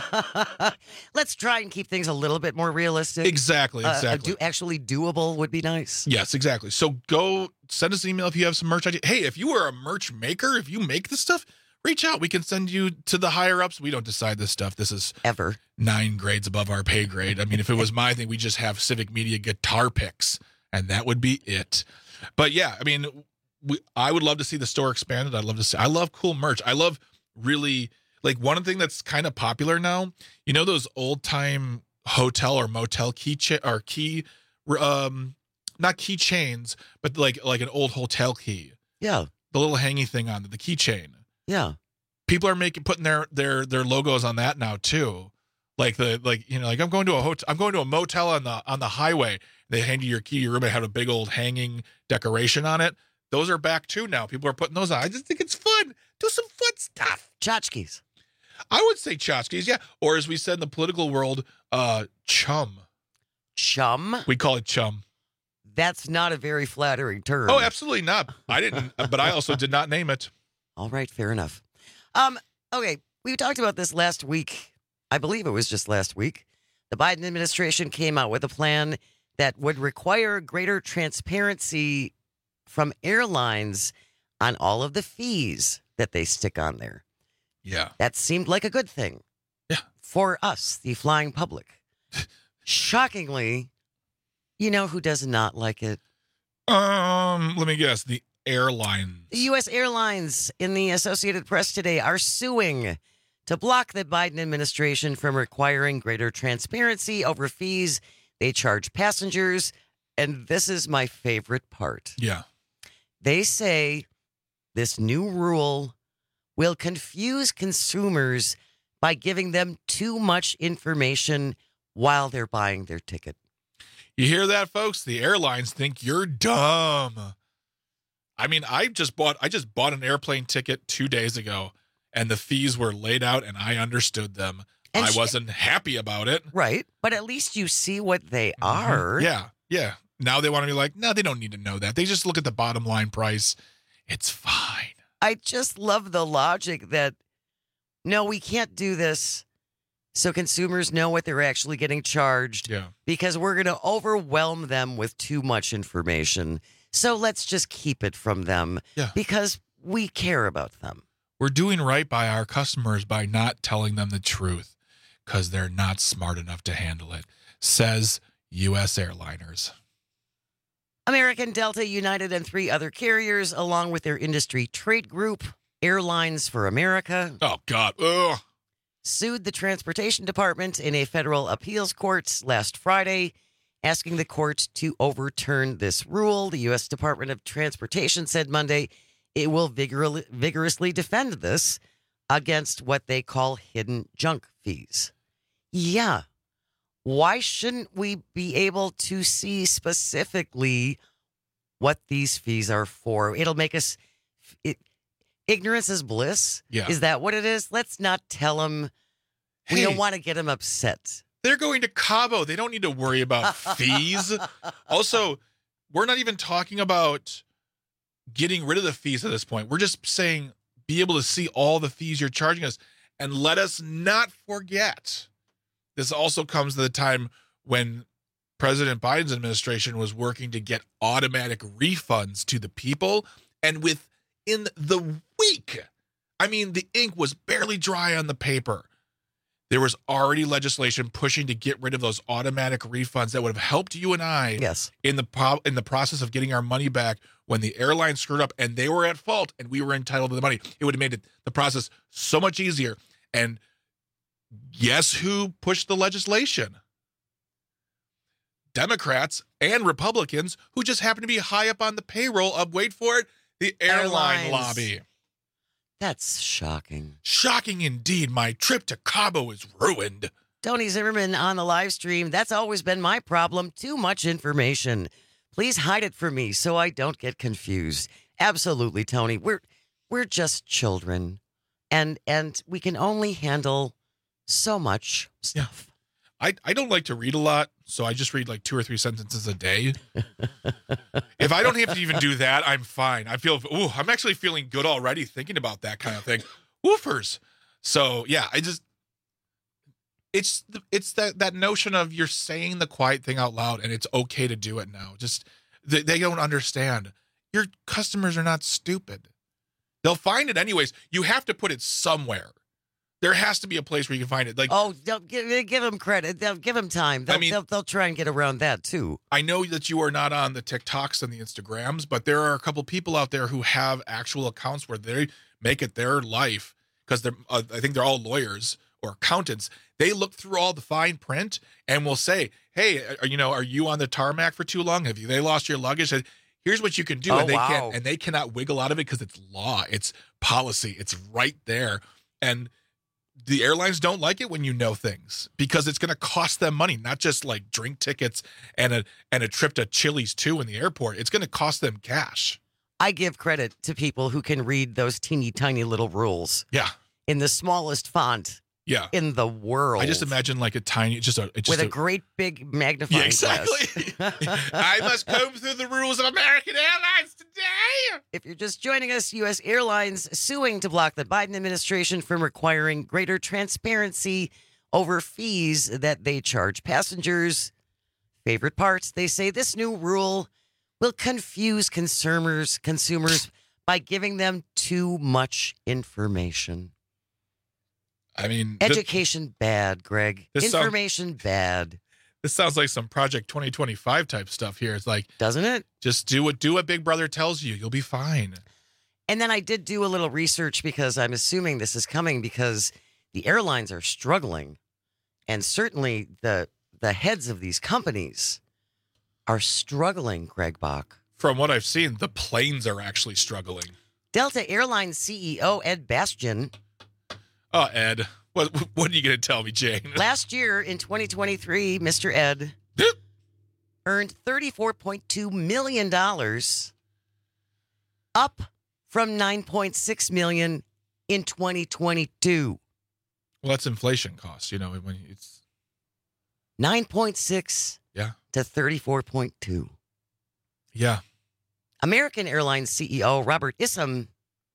Let's try and keep things a little bit more realistic. Exactly, Uh, exactly. do, actually doable would be nice. Yes, exactly. So go send us an email if you have some merch idea. Hey, if you are a merch maker, if you make this stuff, reach out. We can send you to the higher ups. We don't decide this stuff. This is ever nine grades above our pay grade. I mean, if it was my thing, we just have Civic Media guitar picks, and that would be it. But yeah, I mean, we, I would love to see the store expanded. I'd love to see. I love cool merch. I love really like one thing that's kind of popular now. You know those old time hotel or motel key cha- or key, um, not keychains, but like like an old hotel key. Yeah, the little hangy thing on it, the keychain. Yeah, people are making putting their their their logos on that now too. Like the like you know like I'm going to a hotel, I'm going to a motel on the on the highway. They hand you your key, your room, and have a big old hanging decoration on it. Those are back too now. People are putting those on. I just think it's fun. Do some fun stuff. Tchotchkes. I would say tchotchkes, yeah. Or as we said in the political world, uh, chum. Chum? We call it chum. That's not a very flattering term. Oh, absolutely not. I didn't, but I also did not name it. All right, fair enough. Um, okay, we talked about this last week I believe it was just last week, the Biden administration came out with a plan that would require greater transparency from airlines on all of the fees that they stick on there. Yeah. That seemed like a good thing. Yeah. For us, the flying public. Shockingly, you know who does not like it? Um, let me guess. The airline. The U S airlines in the Associated Press today are suing to block the Biden administration from requiring greater transparency over fees they charge passengers. And this is my favorite part. Yeah. They say this new rule will confuse consumers by giving them too much information while they're buying their ticket. You hear that, folks? The airlines think you're dumb. I mean, I just bought I just bought an airplane ticket two days ago, and the fees were laid out, and I understood them. And I sh- wasn't happy about it. Right. But at least you see what they are. Yeah, yeah. Now they want to be like, no, they don't need to know that. They just look at the bottom line price. It's fine. I just love the logic that, no, we can't do this so consumers know what they're actually getting charged. Yeah. Because we're going to overwhelm them with too much information. So let's just keep it from them. Yeah. Because we care about them. We're doing right by our customers by not telling them the truth because they're not smart enough to handle it, says U S airliners. American, Delta, United, and three other carriers, along with their industry trade group, Airlines for America. Oh, God. Ugh. Sued the Transportation Department in a federal appeals court last Friday, asking the court to overturn this rule. The U S Department of Transportation said Monday it will vigor- vigorously defend this against what they call hidden junk fees. Yeah. Why shouldn't we be able to see specifically what these fees are for? It'll make us... It, ignorance is bliss. Yeah. Is that what it is? Let's not tell them. We Hey. don't want to get them upset. They're going to Cabo. They don't need to worry about fees. Also, we're not even talking about getting rid of the fees at this point. We're just saying be able to see all the fees you're charging us. And let us not forget, this also comes to the time when President Biden's administration was working to get automatic refunds to the people. And within the week, I mean, the ink was barely dry on the paper. There was already legislation pushing to get rid of those automatic refunds that would have helped you and I yes. in the pro- in the process of getting our money back when the airline screwed up and they were at fault and we were entitled to the money. It would have made it, the process so much easier. And guess who pushed the legislation? Democrats and Republicans who just happen to be high up on the payroll of, wait for it, the airline Airlines. lobby. That's shocking. Shocking indeed. My trip to Cabo is ruined. Tony Zimmerman on the live stream. That's always been my problem. Too much information. Please hide it from me so I don't get confused. Absolutely, Tony. We're we're just children. And and we can only handle so much stuff. I, I don't like to read a lot, so I just read like two or three sentences a day. If I don't have to even do that, I'm fine. I feel, ooh, I'm actually feeling good already thinking about that kind of thing. Woofers. So, yeah, I just, it's it's that, that notion of you're saying the quiet thing out loud and it's okay to do it now. Just, they, they don't understand. Your customers are not stupid. They'll find it anyways. You have to put it somewhere. There has to be a place where you can find it. Like, oh, don't give, give them credit. They'll give them time. They'll, I mean, they'll, they'll try and get around that too. I know that you are not on the TikToks and the Instagrams, but there are a couple people out there who have actual accounts where they make it their life because they're, uh, I think they're all lawyers or accountants. They look through all the fine print and will say, hey, are, you know, are you on the tarmac for too long? Have you, they lost your luggage? Here's what you can do. Oh, and they wow. can't, and they cannot wiggle out of it because it's law. It's policy. It's right there. And the airlines don't like it when you know things because it's going to cost them money, not just like drink tickets and a and a trip to Chili's too in the airport. It's going to cost them cash. I give credit to people who can read those teeny tiny little rules. Yeah. In the smallest font. Yeah. In the world. I just imagine like a tiny, just a, just with a, a great big magnifying yeah, exactly. glass. I must comb through the rules of American Airlines today. If you're just joining us, U S Airlines suing to block the Biden administration from requiring greater transparency over fees that they charge passengers. Favorite parts, they say this new rule will confuse consumers, consumers by giving them too much information. I mean, education this, bad, Greg. Information sound, bad. This sounds like some Project twenty twenty-five type stuff here. It's like, doesn't it? Just do what do what Big Brother tells you. You'll be fine. And then I did do a little research because I'm assuming this is coming because the airlines are struggling, and certainly the the heads of these companies are struggling. Greg Bach. From what I've seen, the planes are actually struggling. Delta Airlines C E O Ed Bastian. Oh, Ed, what what are you going to tell me, Jane? Last year in twenty twenty-three, Mister Ed earned thirty-four point two million dollars, up from nine point six million dollars in twenty twenty-two. Well, that's inflation costs, you know, when it's nine point six yeah. to thirty-four point two. Yeah. American Airlines C E O Robert Isom,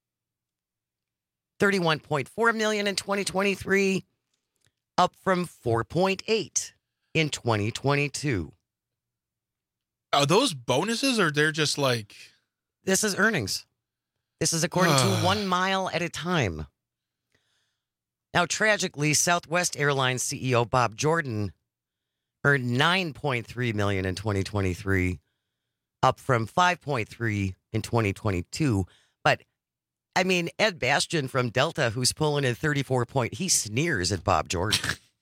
thirty-one point four million dollars in twenty twenty-three, up from four point eight in twenty twenty-two. Are those bonuses or they're just like... This is earnings. This is according to One Mile at a Time. Now, tragically, Southwest Airlines C E O Bob Jordan earned nine point three million dollars in twenty twenty-three, up from five point three in twenty twenty-two. But, I mean, Ed Bastian from Delta, who's pulling in thirty-four point, he sneers at Bob Jordan.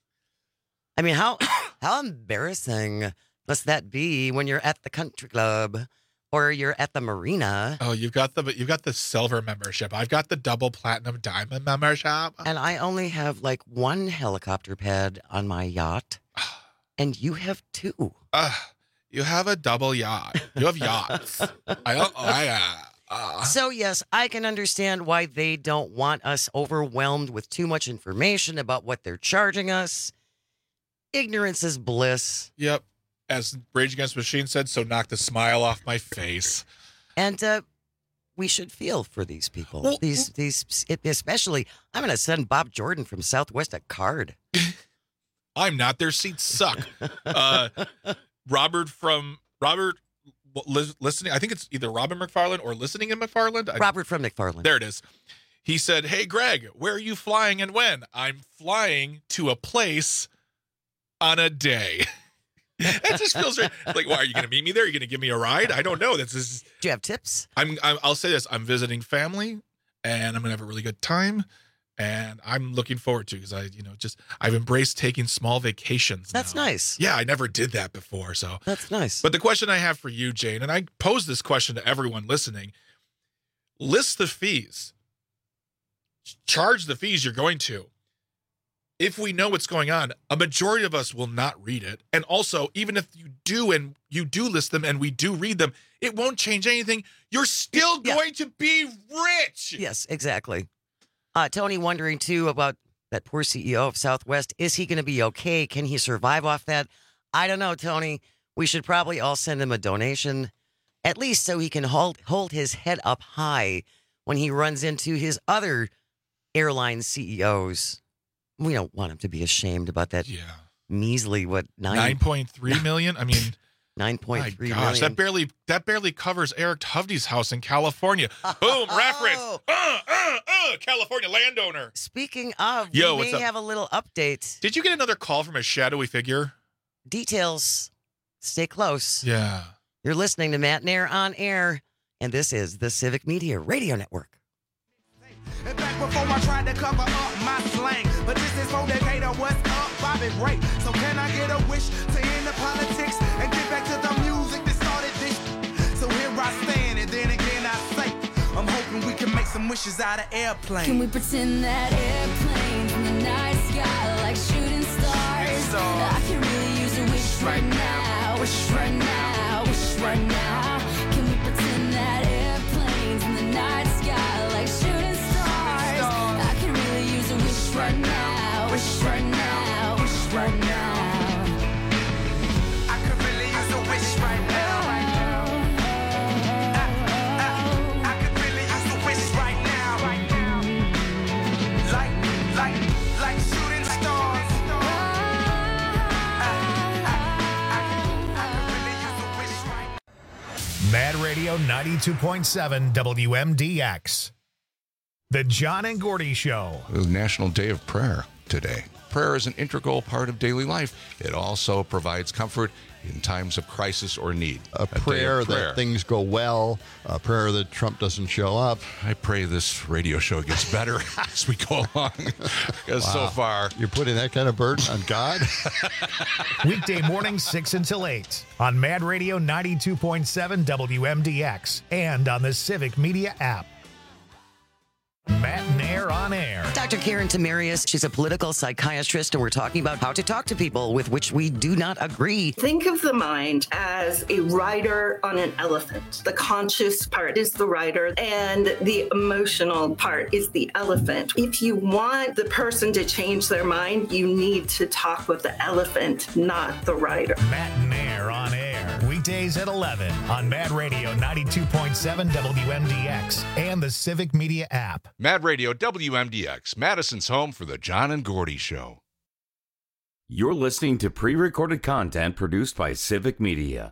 I mean, how how embarrassing must that be when you're at the country club or you're at the marina? Oh, you've got the you've got the silver membership. I've got the double platinum diamond membership. And I only have like one helicopter pad on my yacht. And you have two. Uh, you have a double yacht. You have yachts. I don't. I, uh, uh. So, yes, I can understand why they don't want us overwhelmed with too much information about what they're charging us. Ignorance is bliss. Yep. As Rage Against the Machine said, so knock the smile off my face. And uh, we should feel for these people. Well, these, these, especially, I'm going to send Bob Jordan from Southwest a card. I'm not. Their seats suck. Uh, Robert from Robert li- listening. I think it's either Robin McFarland or listening in McFarland. I, Robert from McFarland. There it is. He said, "Hey, Greg, where are you flying and when?" I'm flying to a place on a day. That just feels right. Like, why are you going to meet me there? Are you going to give me a ride? I don't know. This is. Do you have tips? I'm, I'm. I'll say this. I'm visiting family, and I'm going to have a really good time. And I'm looking forward to because I, you know, just I've embraced taking small vacations. That's now. nice. Yeah, I never did that before. So that's nice. But the question I have for you, Jane, and I pose this question to everyone listening: list the fees, charge the fees you're going to. If we know what's going on, a majority of us will not read it. And also, even if you do and you do list them and we do read them, it won't change anything. You're still yeah. going to be rich. Yes, exactly. Uh, Tony wondering, too, about that poor C E O of Southwest. Is he going to be okay? Can he survive off that? I don't know, Tony. We should probably all send him a donation, at least so he can hold, hold his head up high when he runs into his other airline C E Os. We don't want him to be ashamed about that yeah. measly, what, nine? nine point three million? I mean... nine point three gosh, million. that barely that barely covers Eric Hovde's house in California. Boom, reference. Uh, uh, uh, California landowner. Speaking of, Yo, we what's may up? have a little update. Did you get another call from a shadowy figure? Details. Stay close. Yeah. You're listening to Matt Nair on air, and this is the Civic Media Radio Network. And back before I tried to cover up my slang, but this is for Decatur, what's up, Bobby Ray. So can I get a wish to end the politics and get back to the music that started this? So here I stand, and then again I say, I'm hoping we can make some wishes out of airplanes. Can we pretend that airplanes in the night sky like shooting stars? stars. I can really use a wish right now, wish right now, wish right now. Can we pretend that airplanes in the night sky like shooting stars? I can really use a wish right now, wish right now, wish right now. I could really use a wish right now. I, I, I could really use a wish right now. Like, like, like shooting stars. Radio ninety-two point seven W M D X. The John and Gordy Show. It was National Day of Prayer today. Prayer is an integral part of daily life. It also provides comfort in times of crisis or need. A, A prayer, day of prayer that things go well, a prayer that Trump doesn't show up. I pray this radio show gets better as we go along. Because Wow. so far, You're putting that kind of burden on God? Weekday mornings six until eight on Mad Radio ninety-two point seven W M D X and on the Civic Media app. Matt Nair on air. Doctor Karen Tamarius, she's a political psychiatrist, and we're talking about how to talk to people with which we do not agree. Think of the mind as a rider on an elephant. The conscious part is the rider, and the emotional part is the elephant. If you want the person to change their mind, you need to talk with the elephant, not the rider. Matt Nair on air. Weekdays at eleven on Mad Radio ninety-two point seven W M D X and the Civic Media app. Mad Radio W M D X, Madison's home for the John and Gordy Show. You're listening to pre-recorded content produced by Civic Media.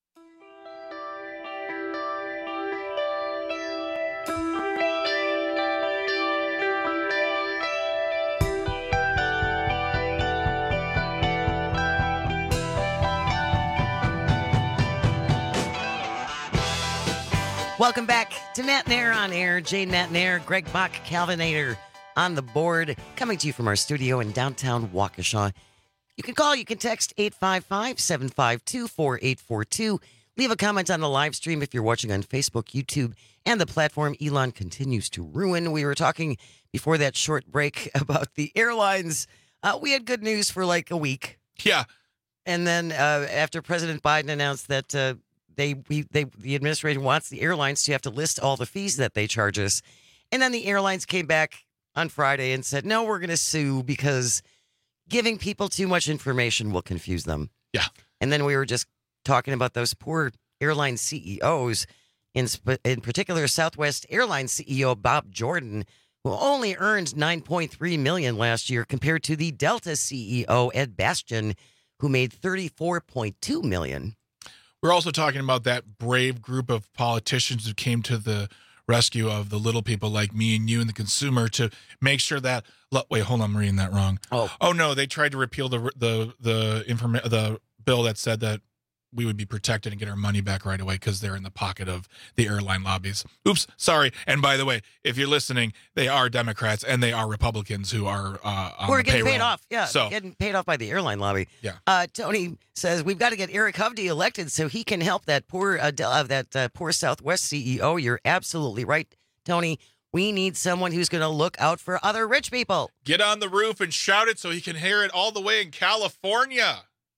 Welcome back to Matt Nair on air. Jane Matt Nair, Greg Bach, Calvinator on the board, coming to you from our studio in downtown Waukesha. You can call, you can text eight five five, seven five two, four eight four two. Leave a comment on the live stream if you're watching on Facebook, YouTube, and the platform Elon continues to ruin. We were talking before that short break about the airlines. Uh, we had good news for like a week. Yeah. And then uh, after President Biden announced that uh, They, we, they, the administration wants the airlines to have to list all the fees that they charge us. And then the airlines came back on Friday and said, no, we're going to sue because giving people too much information will confuse them. Yeah. And then we were just talking about those poor airline C E Os, in, sp- in particular Southwest Airlines C E O Bob Jordan, who only earned nine point three million dollars last year compared to the Delta C E O Ed Bastian, who made thirty-four point two million dollars. We're also talking about that brave group of politicians who came to the rescue of the little people like me and you and the consumer to make sure that. Wait, hold on, I'm reading that wrong. Oh, oh no, they tried to repeal the the the informa- the bill that said that we would be protected and get our money back right away because they're in the pocket of the airline lobbies. Oops, sorry. And by the way, if you're listening, they are Democrats and they are Republicans who are uh, on We're the getting payroll. paid off. Yeah, So getting paid off by the airline lobby. Yeah. Uh, Tony says we've got to get Eric Hovde elected so he can help that poor uh, Del- uh, that uh, poor Southwest C E O. You're absolutely right, Tony. We need someone who's going to look out for other rich people. get on the roof and shout it so he can hear it all the way in California.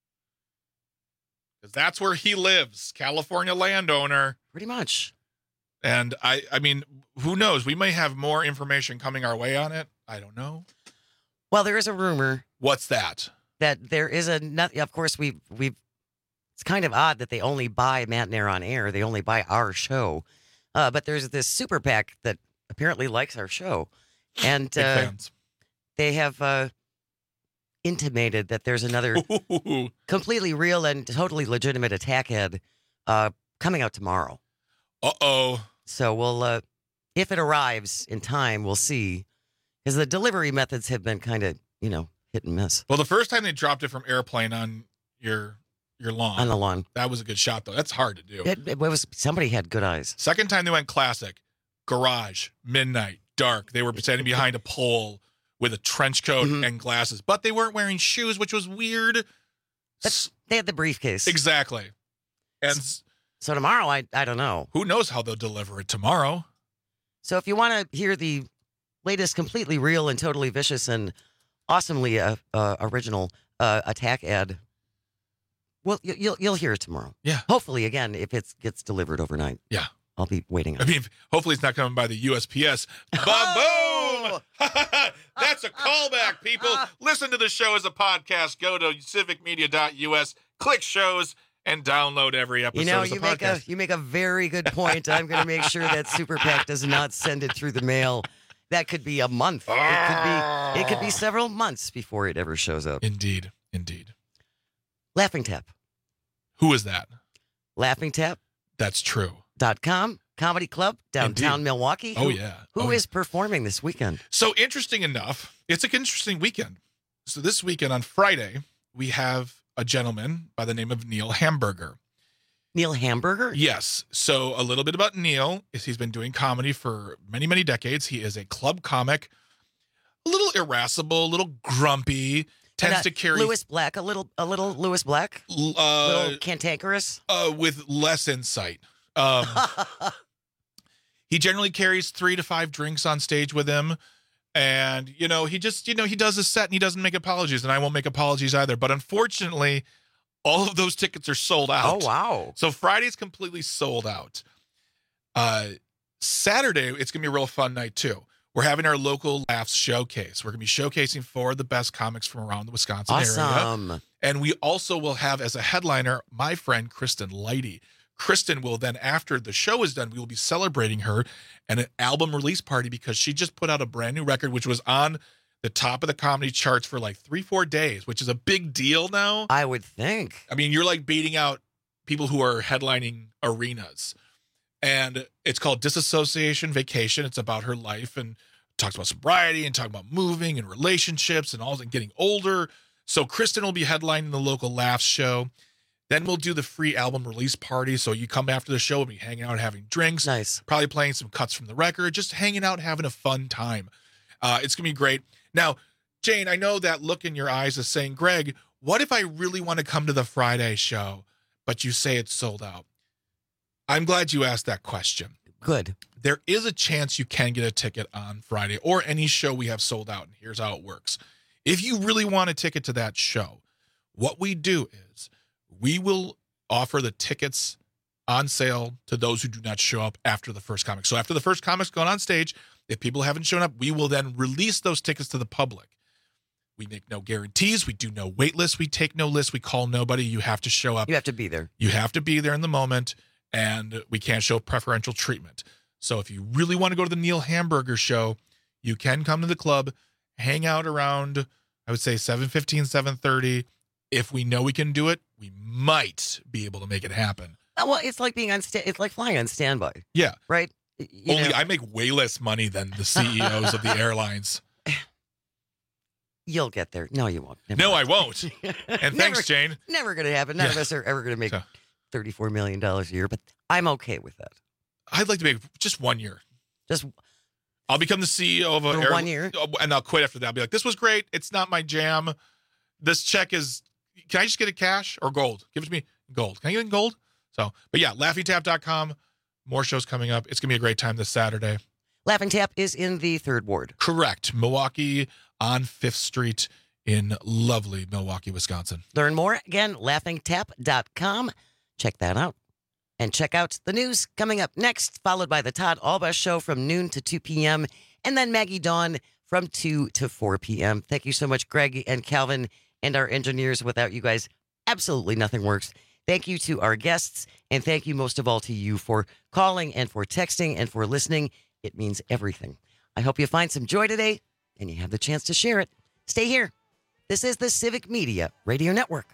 Because that's where he lives, California landowner. Pretty much. And I, I mean, who knows? We may have more information coming our way on it. I don't know. Well, there is a rumor What's that? that there is a. not- Of course, we we've. It's kind of odd that they only buy Matt Nair on air. They only buy our show. Uh, but there's this super PAC that apparently likes our show, and Big uh, fans. they have uh, intimated that there's another completely real and totally legitimate attack ad uh, coming out tomorrow. Uh-oh. So we'll, uh, if it arrives in time, we'll see. Because the delivery methods have been kind of, you know, hit and miss. Well, the first time they dropped it from airplane on your your lawn. On the lawn. That was a good shot, though. That's hard to do. It, it was somebody had good eyes. Second time they went classic. Garage, midnight, dark. They were standing behind a pole with a trench coat Mm-hmm. and glasses. But they weren't wearing shoes, which was weird. But they had the briefcase. Exactly. And so tomorrow, I I don't know. Who knows how they'll deliver it tomorrow? So if you want to hear the latest, completely real and totally vicious and awesomely uh, uh, original uh, attack ad, well, you, you'll you'll hear it tomorrow. Yeah. Hopefully, again, if it gets delivered overnight. Yeah. I'll be waiting. I mean, hopefully it's not coming by the U S P S. Ba-boom! That's a callback, people. Listen to the show as a podcast. Go to civic media dot U S, click shows, and download every episode You know, as a you make a podcast. you make a very good point. I'm going to make sure that Super PAC does not send it through the mail. That could be a month. It could be it could be several months before it ever shows up. Indeed, indeed. Laughing Tap. Who is that? Laughing Tap. That's true. dot com Comedy Club, downtown Indeed. Milwaukee. Oh, Who- yeah. Who Oh, is performing this weekend? So interesting enough, it's an interesting weekend. So this weekend on Friday, we have a gentleman by the name of Neil Hamburger. Neil Hamburger? Yes. So a little bit about Neil is he's been doing comedy for many, many decades. He is a club comic, a little irascible, a little grumpy, tends And, uh, to carry Lewis Black, a little, a little Lewis Black, uh, little cantankerous, uh, with less insight. Um, he generally carries three to five drinks on stage with him. And, you know, he just, you know, he does a set and he doesn't make apologies, and I won't make apologies either. But unfortunately, all of those tickets are sold out. Oh, wow. So Friday's completely sold out. Uh, Saturday, it's going to be a real fun night, too. We're having our local Laughs showcase. We're going to be showcasing four of the best comics from around the Wisconsin Awesome. area. And we also will have as a headliner my friend Kristen Leidy. Kristen will then, after the show is done, we will be celebrating her at an album release party because she just put out a brand new record, which was on the top of the comedy charts for like three, four days, which is a big deal now. I would think. I mean, you're like beating out people who are headlining arenas. And it's called Disassociation Vacation. It's about her life and talks about sobriety and talking about moving and relationships and all and getting older. So Kristen will be headlining the local Laughs show. Then we'll do the free album release party. So you come after the show, we'll be hanging out, having drinks. Nice. Probably playing some cuts from the record, just hanging out, having a fun time. Uh, it's going to be great. Now, Jane, I know that look in your eyes is saying, Greg, what if I really want to come to the Friday show, but you say it's sold out? I'm glad you asked that question. Good. There is a chance you can get a ticket on Friday or any show we have sold out. And here's how it works. If you really want a ticket to that show, what we do is we will offer the tickets on sale to those who do not show up after the first comic. So after the first comic's gone on stage, if people haven't shown up, we will then release those tickets to the public. We make no guarantees. We do no wait lists. We take no lists. We call nobody. You have to show up. You have to be there. You have to be there in the moment, and we can't show preferential treatment. So if you really want to go to the Neil Hamburger show, you can come to the club, hang out around, I would say seven fifteen, seven thirty. If we know we can do it, we might be able to make it happen. Oh, well, it's like being on. Sta- it's like flying on standby. Yeah. Right. You Only know, I make way less money than the C E Os of the airlines. you'll get there. No, you won't. Never No, mind. I won't. And Never- thanks, Jane. Never going to happen. None of Yeah. us are ever going to make So- thirty-four million dollars a year, but I'm okay with that. I'd like to make just one year. Just I'll become the C E O of a For air- one year? and I'll quit after that. I'll be like, this was great. It's not my jam. This check is. Can I just get it cash or gold? Give it to me gold. Can I get it in gold? So, but yeah, laffy tap dot com. More shows coming up. It's gonna be a great time this Saturday. Laughing Tap is in the third ward. Correct. Milwaukee on Fifth Street in lovely Milwaukee, Wisconsin. Learn more again, laughing tap dot com. Check that out. And check out the news coming up next, followed by the Todd Alba Show from noon to two p.m. and then Maggie Dawn from two to four p.m. Thank you so much, Greg and Calvin and our engineers. Without you guys, absolutely nothing works. Thank you to our guests, and thank you most of all to you for calling and for texting and for listening. It means everything. I hope you find some joy today and you have the chance to share it. Stay here. This is the Civic Media Radio Network.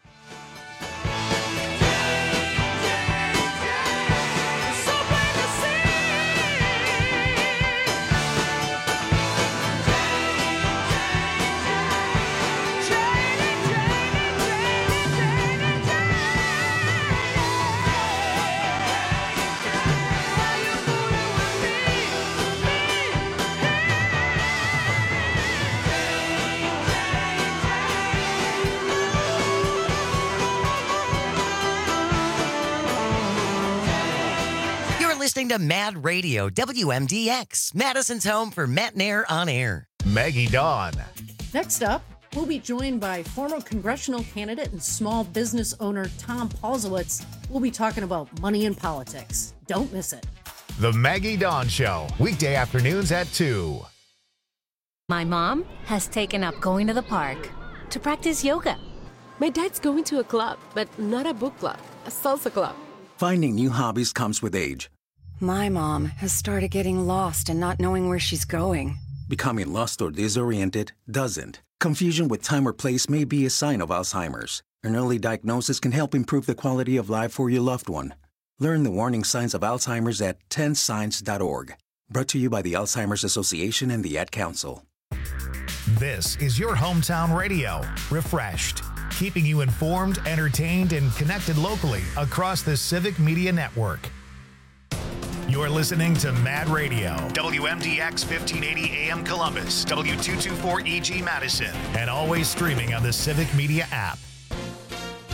Listening to Mad Radio, W M D X, Madison's home for Matt Nair on air. Maggie Dawn. Next up, we'll be joined by former congressional candidate and small business owner Tom Paulsowitz. We'll be talking about money and politics. Don't miss it. The Maggie Dawn Show, weekday afternoons at two. My mom has taken up going to the park to practice yoga. My dad's going to a club, but not a book club, a salsa club. Finding new hobbies comes with age. My mom has started getting lost and not knowing where she's going. Becoming lost or disoriented doesn't. Confusion with time or place may be a sign of Alzheimer's. An early diagnosis can help improve the quality of life for your loved one. Learn the warning signs of Alzheimer's at ten signs dot org. Brought to you by the Alzheimer's Association and the Ad Council. This is your hometown radio, Refreshed, keeping you informed, entertained, and connected locally across the Civic Media Network. You're listening to Mad Radio, W M D X fifteen eighty A M Columbus, W two twenty-four E G Madison, and always streaming on the Civic Media app.